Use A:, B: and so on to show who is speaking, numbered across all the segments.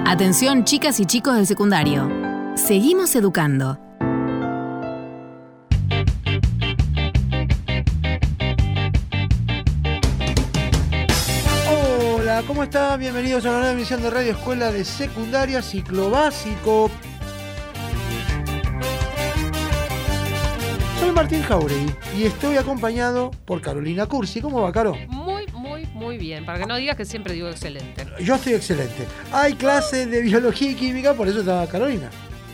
A: Atención, chicas y chicos del secundario. Seguimos educando.
B: Hola, ¿cómo están? Bienvenidos a una nueva emisión de Radio Escuela de Secundaria, Ciclo Básico. Soy Martín Jauregui y estoy acompañado por Carolina Cursi. ¿Cómo va, Caro?
C: Muy bien, para que no digas que siempre digo excelente.
B: Yo estoy excelente. Hay clases de biología y química, por eso está Carolina.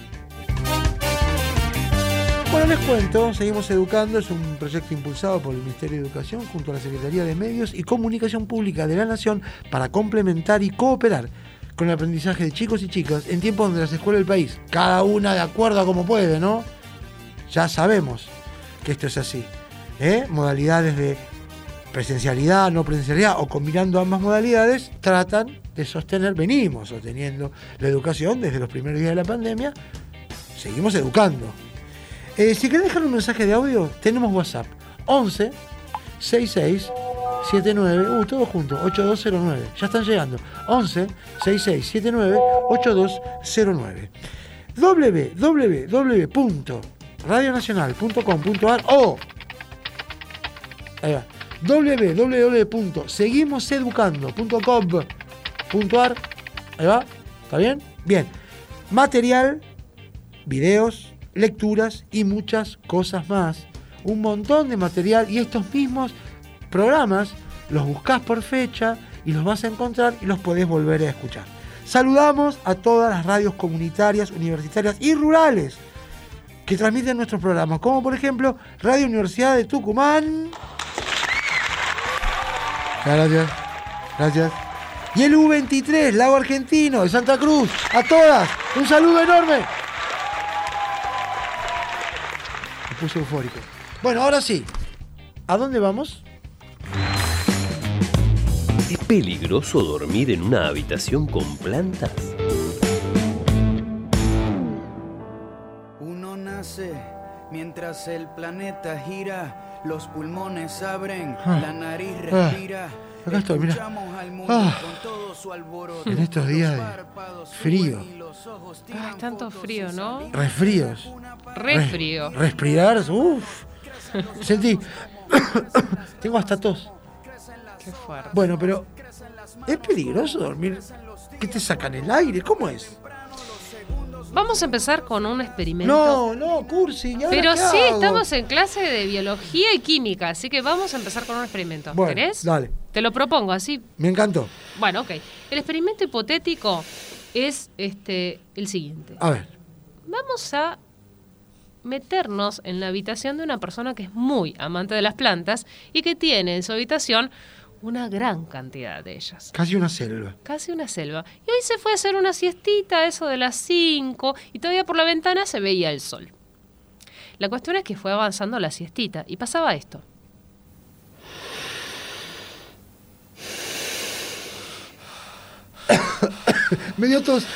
B: Bueno, les cuento, Seguimos Educando es un proyecto impulsado por el Ministerio de Educación junto a la Secretaría de Medios y Comunicación Pública de la Nación para complementar y cooperar con el aprendizaje de chicos y chicas en tiempos donde las escuelas del país, cada una de acuerdo a como puede, ¿no? Ya sabemos que esto es así. Modalidades de presencialidad, no presencialidad o combinando ambas modalidades, tratan de venimos sosteniendo la educación desde los primeros días de la pandemia. Seguimos educando. Si querés dejar un mensaje de audio, tenemos WhatsApp 11 66 79, todo junto, 8209. Ya están llegando. 11 66 79 8209. www.radionacional.com.ar o ahí va, www.seguimoseducando.com.ar. Ahí va, ¿está bien? Bien. Material, videos, lecturas y muchas cosas más. Un montón de material y estos mismos programas los buscás por fecha y los vas a encontrar y los podés volver a escuchar. Saludamos a todas las radios comunitarias, universitarias y rurales que transmiten nuestros programas, como por ejemplo Radio Universidad de Tucumán. Gracias. Y el U23, Lago Argentino de Santa Cruz. A todas, un saludo enorme. Me puse eufórico. Bueno, ahora sí. ¿A dónde vamos?
D: ¿Es peligroso dormir en una habitación con plantas?
E: Uno nace mientras el planeta gira. Los pulmones abren, la nariz respira.
B: Acá estoy, mirá. En estos días de frío.
C: Ay, tanto frío, ¿no?
B: Resfríos.
C: Frío.
B: Respirar, uff. Sentí. Tengo hasta tos.
C: Qué fuerte.
B: Bueno, pero ¿es peligroso dormir? ¿Qué te sacan el aire? ¿Cómo es?
C: Vamos a empezar con un experimento.
B: No, Cursi.
C: Pero sí, estamos en clase de biología y química, así que vamos a empezar con un experimento.
B: Bueno,
C: ¿Querés?
B: dale.
C: Te lo propongo, así.
B: Me encantó.
C: Bueno, ok. El experimento hipotético es el siguiente.
B: A ver.
C: Vamos a meternos en la habitación de una persona que es muy amante de las plantas y que tiene en su habitación una gran cantidad de ellas.
B: Casi una selva.
C: Y hoy se fue a hacer una siestita, eso de las 5, y todavía por la ventana se veía el sol. La cuestión es que fue avanzando la siestita y pasaba esto.
B: Me dio tos.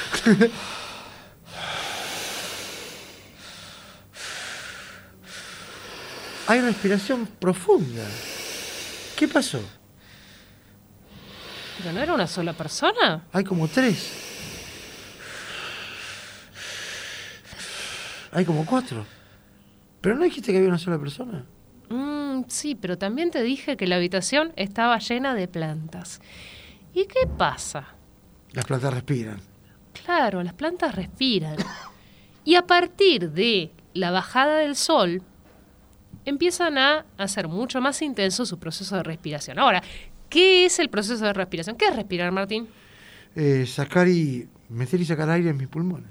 B: Hay respiración profunda. ¿Qué pasó?
C: ¿Pero no era una sola persona?
B: Hay como 3. Hay como 4. ¿Pero no dijiste que había una sola persona?
C: Sí, pero también te dije que la habitación estaba llena de plantas. ¿Y qué pasa?
B: Las plantas respiran.
C: Claro, las plantas respiran. Y a partir de la bajada del sol, empiezan a hacer mucho más intenso su proceso de respiración. Ahora, ¿qué es el proceso de respiración? ¿Qué es respirar, Martín?
B: Meter y sacar aire en mis pulmones.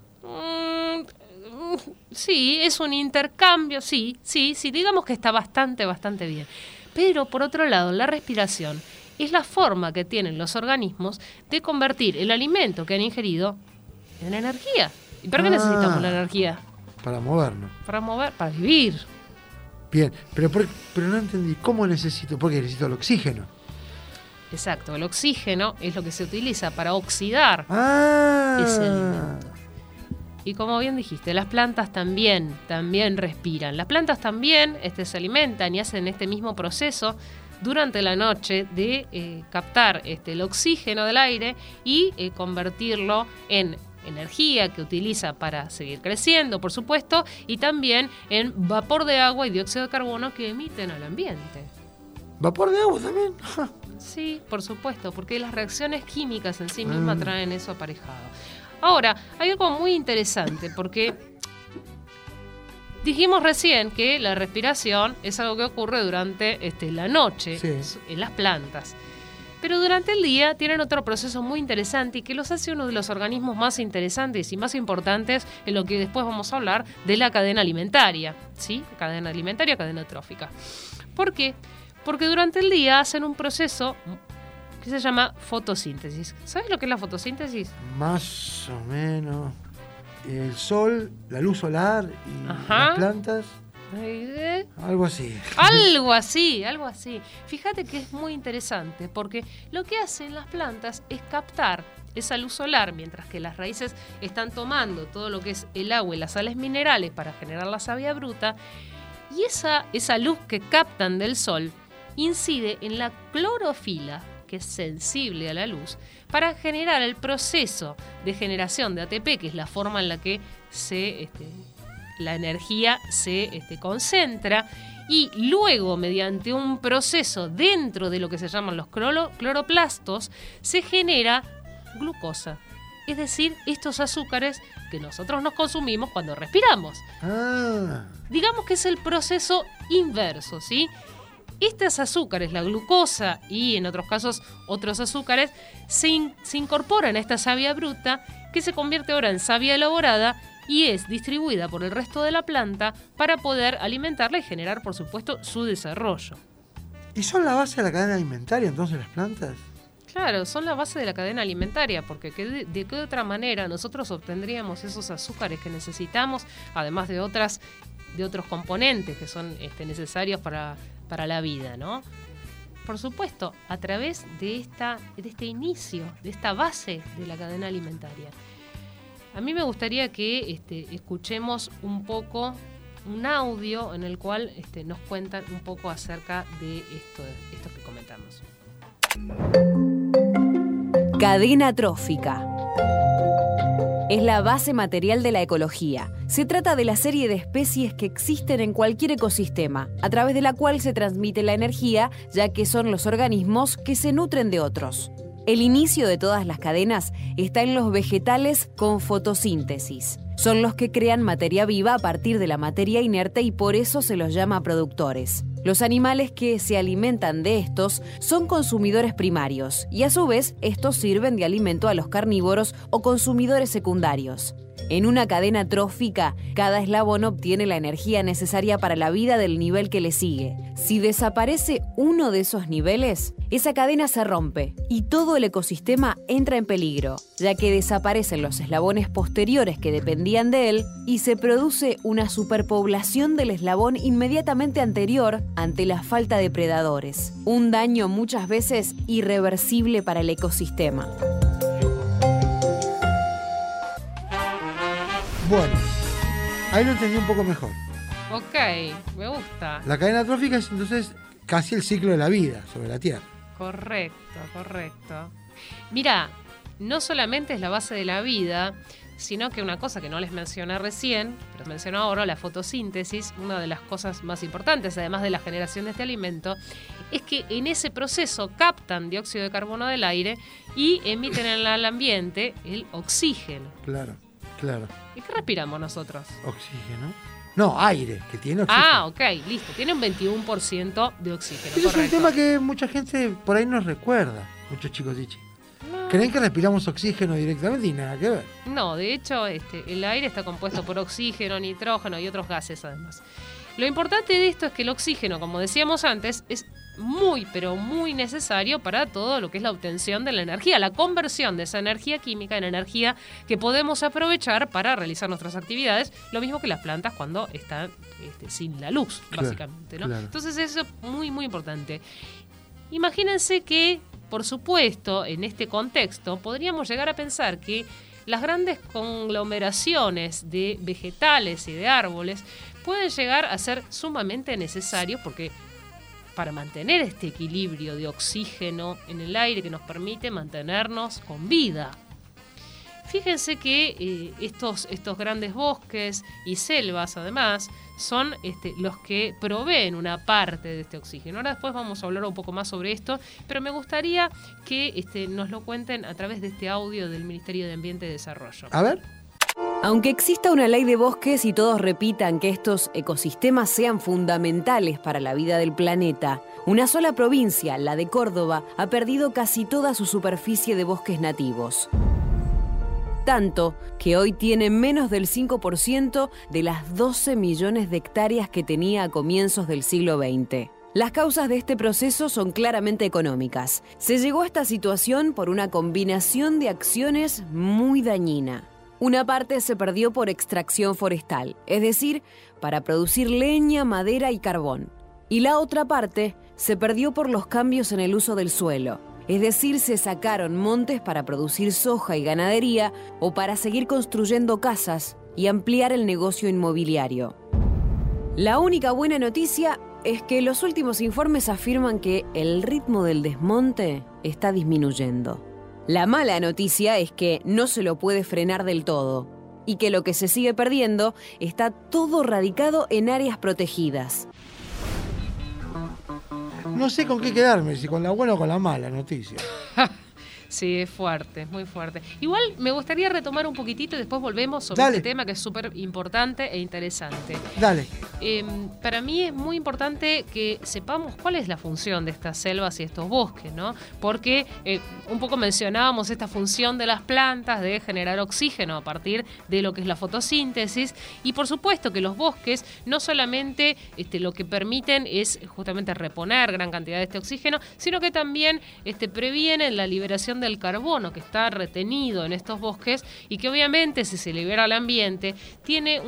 C: Sí, es un intercambio, sí, digamos que está bastante bien. Pero, por otro lado, la respiración es la forma que tienen los organismos de convertir el alimento que han ingerido en energía. ¿Y para qué necesitamos la energía?
B: Para movernos.
C: Para vivir.
B: Bien, pero no entendí. ¿Cómo necesito? Porque necesito el oxígeno.
C: Exacto, el oxígeno es lo que se utiliza para oxidar ese alimento. Y como bien dijiste, las plantas también respiran. Las plantas también se alimentan y hacen este mismo proceso durante la noche de captar el oxígeno del aire y convertirlo en energía que utiliza para seguir creciendo, por supuesto, y también en vapor de agua y dióxido de carbono que emiten al ambiente.
B: ¿Vapor de agua también?
C: Sí, por supuesto, porque las reacciones químicas en sí mismas traen eso aparejado. Ahora, hay algo muy interesante, porque dijimos recién que la respiración es algo que ocurre durante la noche, sí, en las plantas. Pero durante el día tienen otro proceso muy interesante y que los hace uno de los organismos más interesantes y más importantes en lo que después vamos a hablar de la cadena alimentaria, ¿sí? Cadena alimentaria, cadena trófica. ¿Por qué? Porque durante el día hacen un proceso que se llama fotosíntesis. ¿Sabes lo que es la fotosíntesis?
B: Más o menos. El sol, la luz solar y las plantas. Algo así.
C: Algo así. Fíjate que es muy interesante porque lo que hacen las plantas es captar esa luz solar mientras que las raíces están tomando todo lo que es el agua y las sales minerales para generar la savia bruta, y esa luz que captan del sol incide en la clorofila, que es sensible a la luz, para generar el proceso de generación de ATP, que es la forma en la que la energía se concentra, y luego mediante un proceso dentro de lo que se llaman los cloroplastos se genera glucosa, es decir, estos azúcares que nosotros nos consumimos cuando respiramos. Digamos que es el proceso inverso, ¿sí? Estos azúcares, la glucosa y en otros casos otros azúcares, se incorporan a esta savia bruta, que se convierte ahora en savia elaborada y es distribuida por el resto de la planta para poder alimentarla y generar, por supuesto, su desarrollo.
B: ¿Y son la base de la cadena alimentaria entonces las plantas?
C: Claro, son la base de la cadena alimentaria, porque de qué otra manera nosotros obtendríamos esos azúcares que necesitamos, además de otros componentes que son necesarios para la vida, ¿no? Por supuesto, a través de este inicio, de esta base de la cadena alimentaria. A mí me gustaría que escuchemos un poco un audio en el cual nos cuentan un poco acerca de esto que comentamos.
F: Cadena trófica. Es la base material de la ecología. Se trata de la serie de especies que existen en cualquier ecosistema, a través de la cual se transmite la energía, ya que son los organismos que se nutren de otros. El inicio de todas las cadenas está en los vegetales con fotosíntesis. Son los que crean materia viva a partir de la materia inerte y por eso se los llama productores. Los animales que se alimentan de estos son consumidores primarios y a su vez estos sirven de alimento a los carnívoros o consumidores secundarios. En una cadena trófica, cada eslabón obtiene la energía necesaria para la vida del nivel que le sigue. Si desaparece uno de esos niveles, esa cadena se rompe y todo el ecosistema entra en peligro, ya que desaparecen los eslabones posteriores que dependían de él y se produce una superpoblación del eslabón inmediatamente anterior ante la falta de predadores. Un daño muchas veces irreversible para el ecosistema.
B: Bueno, ahí lo entendí un poco mejor.
C: Ok, me gusta.
B: La cadena trófica es entonces casi el ciclo de la vida sobre la Tierra.
C: Correcto. Mira, no solamente es la base de la vida, sino que una cosa que no les mencioné recién, pero menciono ahora, la fotosíntesis, una de las cosas más importantes, además de la generación de este alimento, es que en ese proceso captan dióxido de carbono del aire y emiten al ambiente el oxígeno.
B: Claro.
C: ¿Y qué respiramos nosotros?
B: Oxígeno. No, aire, que tiene oxígeno.
C: Ah, ok, listo. Tiene un 21% de oxígeno.
B: Eso es un tema que mucha gente por ahí nos recuerda, muchos chicos y chicas. No. Creen que respiramos oxígeno directamente y nada que ver.
C: No, de hecho, el aire está compuesto por oxígeno, nitrógeno y otros gases además. Lo importante de esto es que el oxígeno, como decíamos antes, es muy, pero muy necesario para todo lo que es la obtención de la energía, la conversión de esa energía química en energía que podemos aprovechar para realizar nuestras actividades, lo mismo que las plantas cuando están sin la luz, básicamente, ¿no? Claro. Entonces eso es muy, muy importante. Imagínense que, por supuesto, en este contexto, podríamos llegar a pensar que las grandes conglomeraciones de vegetales y de árboles pueden llegar a ser sumamente necesarios porque para mantener este equilibrio de oxígeno en el aire que nos permite mantenernos con vida. Fíjense que estos grandes bosques y selvas, además, son los que proveen una parte de este oxígeno. Ahora después vamos a hablar un poco más sobre esto, pero me gustaría que nos lo cuenten a través de este audio del Ministerio de Ambiente y Desarrollo.
B: A ver.
F: Aunque exista una ley de bosques y todos repitan que estos ecosistemas sean fundamentales para la vida del planeta, una sola provincia, la de Córdoba, ha perdido casi toda su superficie de bosques nativos. Tanto que hoy tiene menos del 5% de las 12 millones de hectáreas que tenía a comienzos del siglo XX. Las causas de este proceso son claramente económicas. Se llegó a esta situación por una combinación de acciones muy dañina. Una parte se perdió por extracción forestal, es decir, para producir leña, madera y carbón. Y la otra parte se perdió por los cambios en el uso del suelo. Es decir, se sacaron montes para producir soja y ganadería o para seguir construyendo casas y ampliar el negocio inmobiliario. La única buena noticia es que los últimos informes afirman que el ritmo del desmonte está disminuyendo. La mala noticia es que no se lo puede frenar del todo y que lo que se sigue perdiendo está todo radicado en áreas protegidas.
B: No sé con qué quedarme, si con la buena o con la mala noticia.
C: Sí, es fuerte, muy fuerte. Igual me gustaría retomar un poquitito y después volvemos sobre este tema que es súper importante e interesante.
B: Dale.
C: Para mí es muy importante que sepamos cuál es la función de estas selvas y estos bosques, ¿no? Porque un poco mencionábamos esta función de las plantas de generar oxígeno a partir de lo que es la fotosíntesis, y por supuesto que los bosques no solamente lo que permiten es justamente reponer gran cantidad de este oxígeno, sino que también previenen la liberación del carbono que está retenido en estos bosques y que obviamente si se libera al ambiente tiene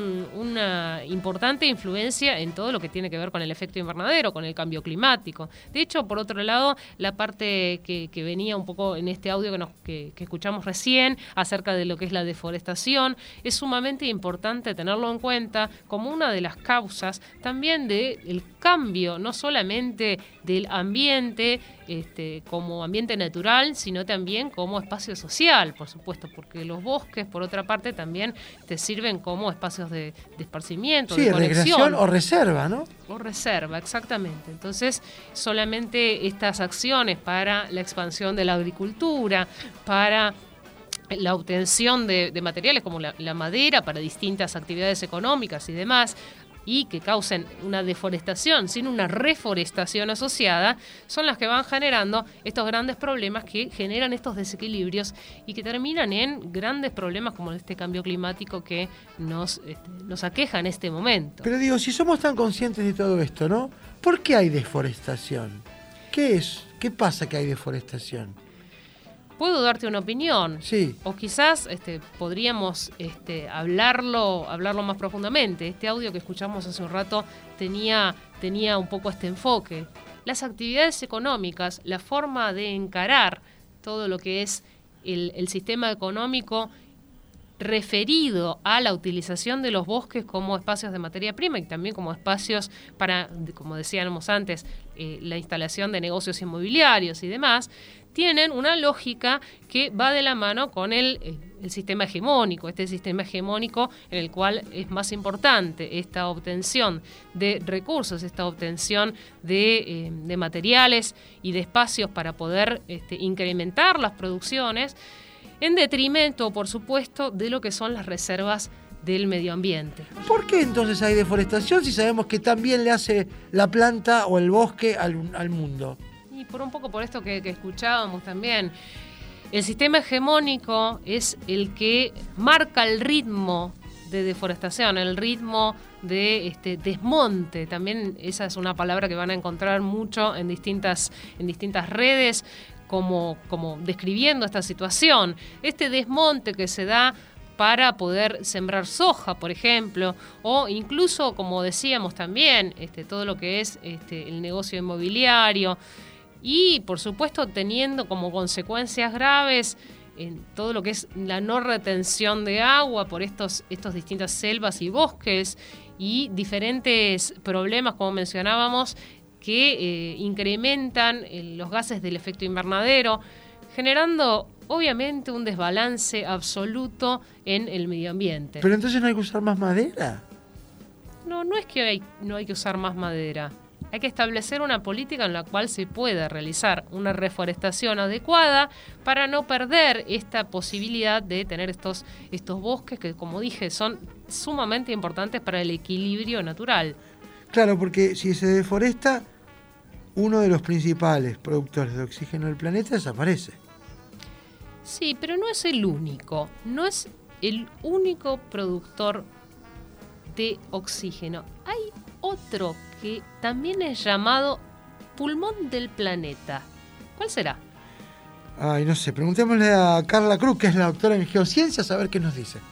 C: una importante influencia en todo lo que tiene que ver con el efecto invernadero, con el cambio climático. De hecho, por otro lado, la parte que venía un poco en este audio que escuchamos recién acerca de lo que es la deforestación, es sumamente importante tenerlo en cuenta como una de las causas también del cambio, no solamente del ambiente como ambiente natural, sino también como espacio social, por supuesto, porque los bosques, por otra parte, también te sirven como espacios de esparcimiento, de conexión.
B: Recreación o reserva, ¿no?
C: O reserva, exactamente. Entonces, solamente estas acciones para la expansión de la agricultura, para la obtención de materiales como la madera para distintas actividades económicas y demás, y que causen una deforestación sin una reforestación asociada, son las que van generando estos grandes problemas que generan estos desequilibrios y que terminan en grandes problemas como este cambio climático que nos aqueja en este momento.
B: Pero digo, si somos tan conscientes de todo esto, ¿no? ¿Por qué hay deforestación? ¿Qué es? ¿Qué pasa que hay deforestación?
C: Puedo darte una opinión.
B: Sí.
C: O quizás podríamos hablarlo más profundamente. Este audio que escuchamos hace un rato tenía un poco este enfoque. Las actividades económicas, la forma de encarar todo lo que es el sistema económico referido a la utilización de los bosques como espacios de materia prima y también como espacios para, como decíamos antes, la instalación de negocios inmobiliarios y demás, tienen una lógica que va de la mano con el sistema hegemónico, este sistema hegemónico en el cual es más importante esta obtención de recursos, esta obtención de materiales y de espacios para poder incrementar las producciones, en detrimento, por supuesto, de lo que son las reservas del medio ambiente.
B: ¿Por qué entonces hay deforestación si sabemos que también le hace la planta o el bosque al mundo?
C: Y por un poco por esto que escuchábamos también, el sistema hegemónico es el que marca el ritmo de deforestación, el ritmo de desmonte. También esa es una palabra que van a encontrar mucho en distintas redes, como describiendo esta situación. Este desmonte que se da para poder sembrar soja, por ejemplo, o incluso, como decíamos también, todo lo que es el negocio inmobiliario, y por supuesto teniendo como consecuencias graves en todo lo que es la no retención de agua por estos distintas selvas y bosques y diferentes problemas, como mencionábamos, que incrementan los gases del efecto invernadero, generando obviamente un desbalance absoluto en el medio ambiente.
B: Pero entonces no hay que usar más madera.
C: No es que no hay que usar más madera. Hay que establecer una política en la cual se pueda realizar una reforestación adecuada para no perder esta posibilidad de tener estos bosques que, como dije, son sumamente importantes para el equilibrio natural.
B: Claro, porque si se deforesta, uno de los principales productores de oxígeno del planeta desaparece.
C: Sí, pero no es el único. No es el único productor de oxígeno. Hay otro que también es llamado pulmón del planeta. ¿Cuál será?
B: Ay, no sé, preguntémosle a Carla Cruz, que es la doctora en geociencias, a ver qué nos dice.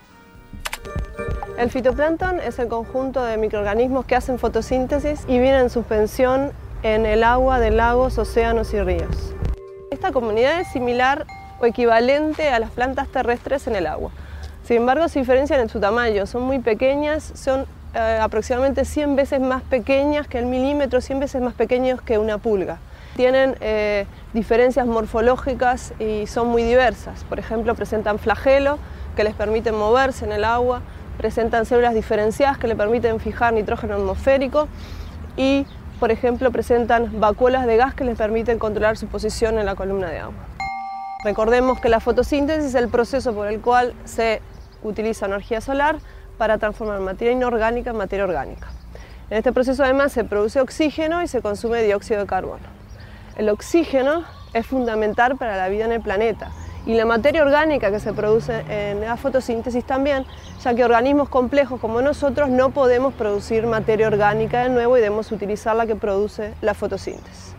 G: El fitoplancton es el conjunto de microorganismos que hacen fotosíntesis y viven en suspensión en el agua de lagos, océanos y ríos. Esta comunidad es similar o equivalente a las plantas terrestres en el agua. Sin embargo, se diferencian en su tamaño, son muy pequeñas, son aproximadamente 100 veces más pequeñas que el milímetro, 100 veces más pequeños que una pulga. Tienen diferencias morfológicas y son muy diversas. Por ejemplo, presentan flagelo que les permiten moverse en el agua, presentan células diferenciadas que le permiten fijar nitrógeno atmosférico y, por ejemplo, presentan vacuolas de gas que les permiten controlar su posición en la columna de agua. Recordemos que la fotosíntesis es el proceso por el cual se utiliza energía solar para transformar materia inorgánica en materia orgánica. En este proceso además se produce oxígeno y se consume dióxido de carbono. El oxígeno es fundamental para la vida en el planeta y la materia orgánica que se produce en la fotosíntesis también, ya que organismos complejos como nosotros no podemos producir materia orgánica de nuevo y debemos utilizar la que produce la fotosíntesis.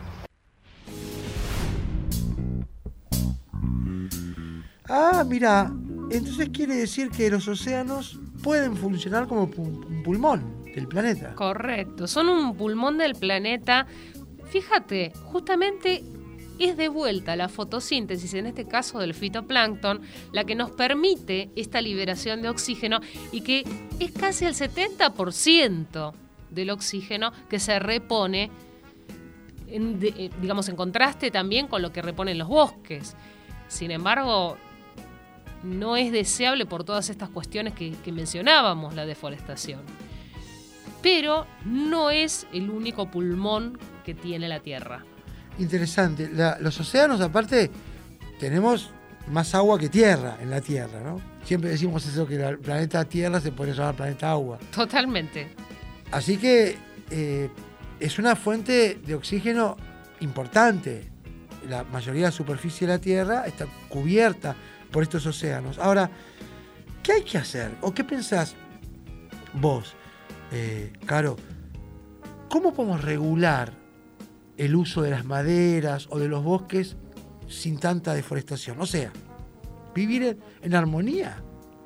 B: Ah, mira, entonces quiere decir que los océanos pueden funcionar como un pulmón del planeta.
C: Correcto, son un pulmón del planeta. Fíjate, justamente es de vuelta la fotosíntesis, en este caso del fitoplancton, la que nos permite esta liberación de oxígeno y que es casi el 70% del oxígeno que se repone, digamos, en contraste también con lo que reponen los bosques. Sin embargo, no es deseable por todas estas cuestiones que mencionábamos, la deforestación. Pero no es el único pulmón que tiene la Tierra.
B: Interesante. Los océanos, aparte, tenemos más agua que tierra en la Tierra, ¿no? Siempre decimos eso, que el planeta Tierra se puede llamar planeta agua.
C: Totalmente.
B: Así que es una fuente de oxígeno importante. La mayoría de la superficie de la Tierra está cubierta por estos océanos. Ahora, ¿qué hay que hacer? ¿O qué pensás vos, Caro? ¿Cómo podemos regular el uso de las maderas o de los bosques sin tanta deforestación? O sea, vivir en armonía.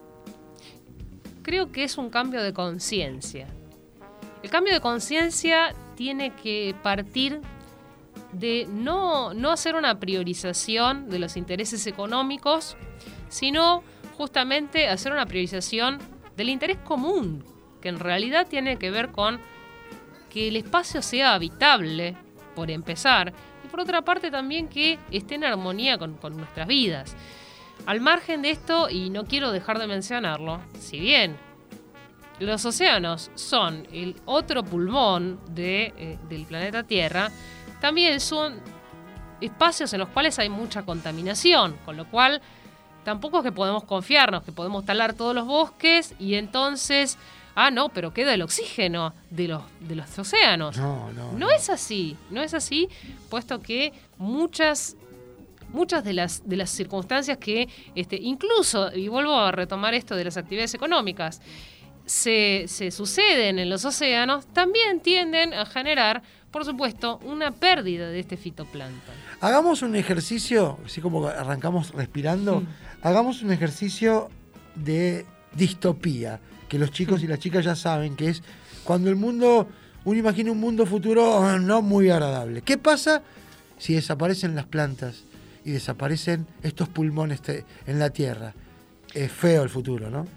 C: Creo que es un cambio de conciencia. El cambio de conciencia tiene que partir de no hacer una priorización de los intereses económicos, sino justamente hacer una priorización del interés común, que en realidad tiene que ver con que el espacio sea habitable, por empezar, y por otra parte también que esté en armonía con nuestras vidas. Al margen de esto, y no quiero dejar de mencionarlo, si bien los océanos son el otro pulmón del planeta Tierra, también son espacios en los cuales hay mucha contaminación, con lo cual tampoco es que podemos confiarnos, que podemos talar todos los bosques y entonces, no, pero queda el oxígeno de los océanos. No es así, puesto que muchas de las circunstancias que incluso, y vuelvo a retomar esto de las actividades económicas, se suceden en los océanos, también tienden a generar, por supuesto, una pérdida de este fitoplancton.
B: Hagamos un ejercicio, así como arrancamos respirando, hagamos un ejercicio de distopía, que los chicos y las chicas ya saben, que es cuando uno imagina un mundo futuro no muy agradable. ¿Qué pasa si desaparecen las plantas y desaparecen estos pulmones en la Tierra? Es feo el futuro, ¿no?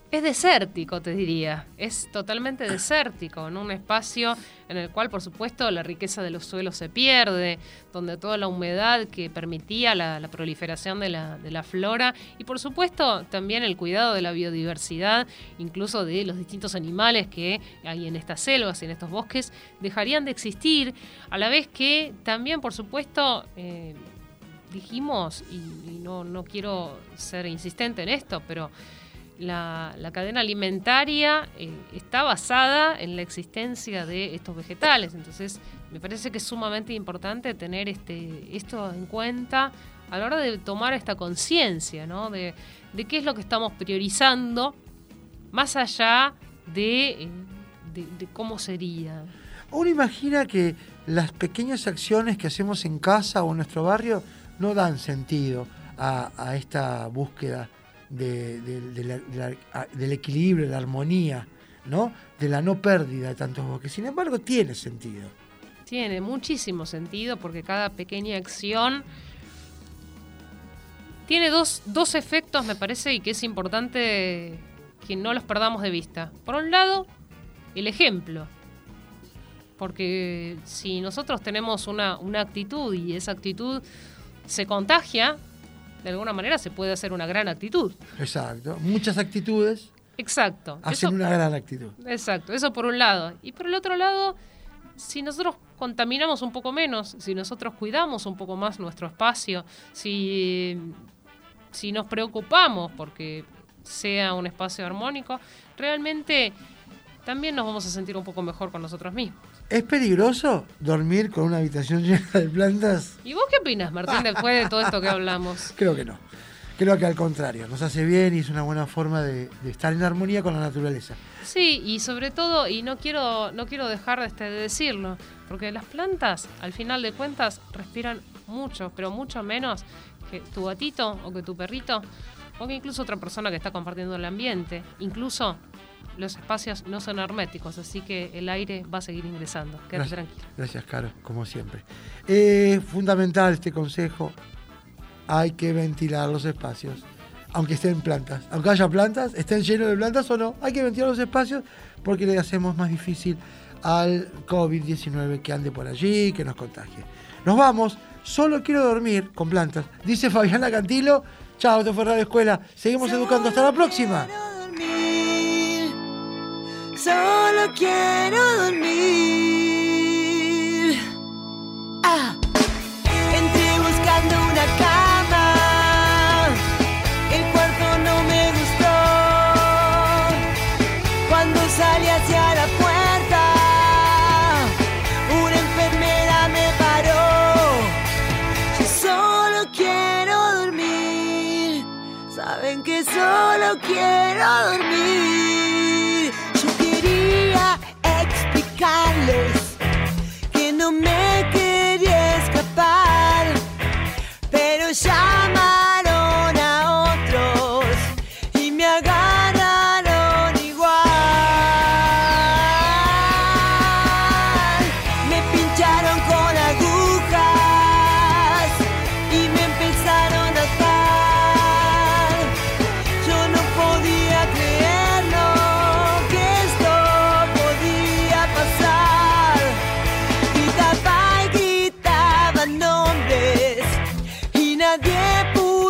C: Es desértico, te diría. Es totalmente desértico, en un espacio en el cual, por supuesto, la riqueza de los suelos se pierde, donde toda la humedad que permitía la proliferación de la flora y, por supuesto, también el cuidado de la biodiversidad, incluso de los distintos animales que hay en estas selvas y en estos bosques, dejarían de existir, a la vez que también, por supuesto, dijimos, y no quiero ser insistente en esto, pero la cadena alimentaria está basada en la existencia de estos vegetales. Entonces, me parece que es sumamente importante tener esto en cuenta a la hora de tomar esta conciencia, ¿no? De qué es lo que estamos priorizando, más allá de cómo sería.
B: Uno imagina que las pequeñas acciones que hacemos en casa o en nuestro barrio no dan sentido a esta búsqueda del equilibrio, de la armonía, ¿no? De la no pérdida de tantos bosques. Sin embargo, tiene sentido.
C: Tiene muchísimo sentido porque cada pequeña acción tiene dos efectos, me parece, y que es importante que no los perdamos de vista. Por un lado, el ejemplo. Porque si nosotros tenemos una actitud y esa actitud se contagia, de alguna manera se puede hacer una gran actitud.
B: Exacto. Muchas actitudes hacen una gran actitud.
C: Exacto. Eso por un lado. Y por el otro lado, si nosotros contaminamos un poco menos, si nosotros cuidamos un poco más nuestro espacio, si nos preocupamos porque sea un espacio armónico, realmente también nos vamos a sentir un poco mejor con nosotros mismos.
B: ¿Es peligroso dormir con una habitación llena de plantas?
C: ¿Y vos qué opinas, Martín, después de todo esto que hablamos?
B: Creo que no. Creo que al contrario, nos hace bien y es una buena forma de estar en armonía con la naturaleza.
C: Sí, y sobre todo, y no quiero dejar de decirlo, porque las plantas, al final de cuentas, respiran mucho, pero mucho menos que tu gatito o que tu perrito, o que incluso otra persona que está compartiendo el ambiente. Incluso los espacios no son herméticos, así que el aire va a seguir ingresando. Quédate tranquilo.
B: Gracias, Caro, como siempre. Fundamental este consejo. Hay que ventilar los espacios, aunque estén plantas. Aunque haya plantas, estén llenos de plantas o no, hay que ventilar los espacios porque le hacemos más difícil al COVID-19 que ande por allí, que nos contagie. Nos vamos. Solo quiero dormir con plantas. Dice Fabiana Cantilo. Chao, esto fue Radio Escuela. Seguimos educando. Hasta la próxima.
H: Solo quiero dormir. Entré buscando una cama. El cuarto no me gustó. Cuando salí hacia la puerta, una enfermera me paró. Yo solo quiero dormir. Saben que solo quiero dormir. Explicarles que no me quería escapar, pero llamaron a otros y me agarraron igual. Me pincharon con agujas y me empezaron a atar. Yo no podía creerlo, que esto pasar. Gritaba y gritaba nombres y nadie pudo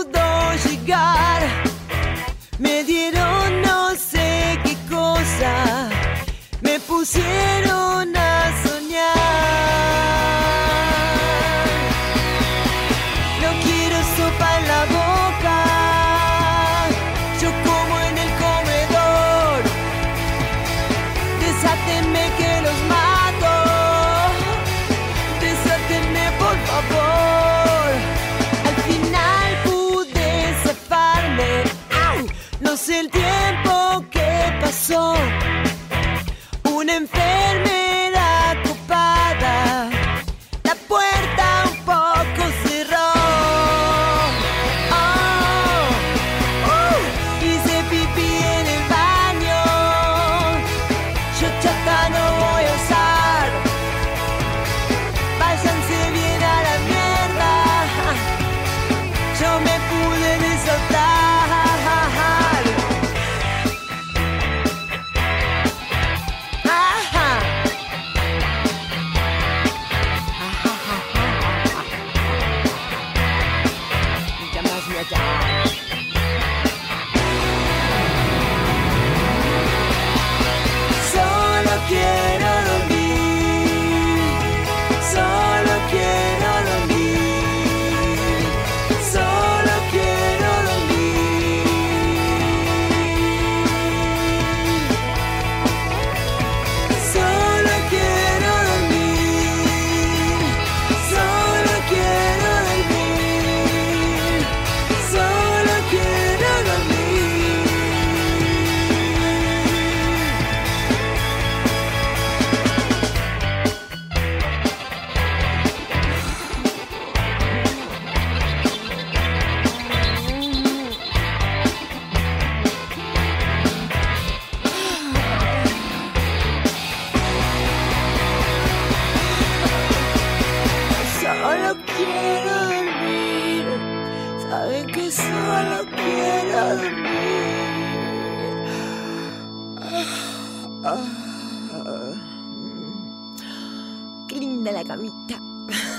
I: Qué linda la camita.